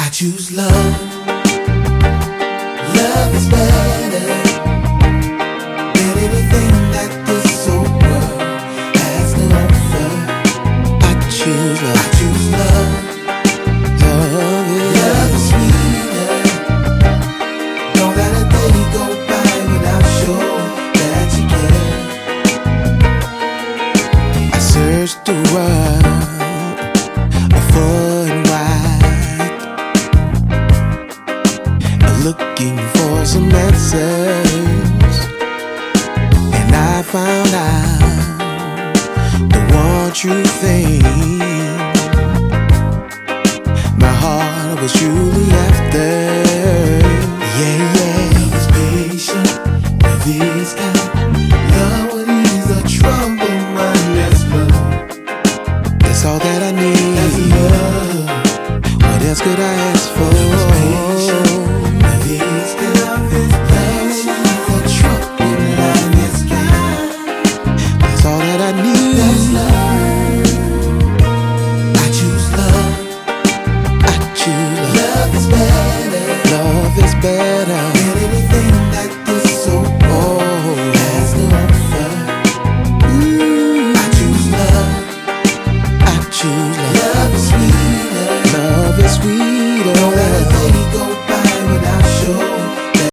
choose love. Love is better than anything that this old world has to offer. I choose love. I choose love. Love is sweeter. Don't let a day go by without showing that you care. I searched the world far and wide, looking for some answers, and I found out the one true thing my heart was truly after. Yeah, yeah. Love is patient, love is kind. Love will ease a troubled mind. That's love. That's all that I need. That's love. What else could I ask for?